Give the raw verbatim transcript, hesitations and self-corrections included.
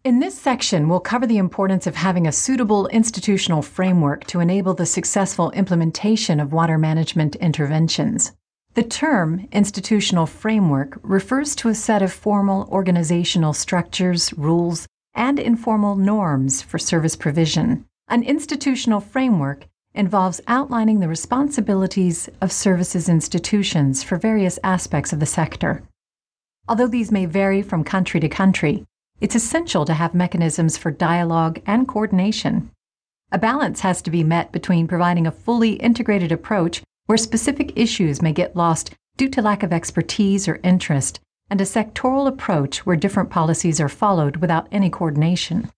In this section, we'll cover the importance of having a suitable institutional framework to enable the successful implementation of water management interventions. The term institutional framework refers to a set of formal organizational structures, rules, and informal norms for service provision. An institutional framework involves outlining the responsibilities of services institutions for various aspects of the sector. Although these may vary from country to country, it's essential to have mechanisms for dialogue and coordination. A balance has to be met between providing a fully integrated approach where specific issues may get lost due to lack of expertise or interest, and a sectoral approach where different policies are followed without any coordination.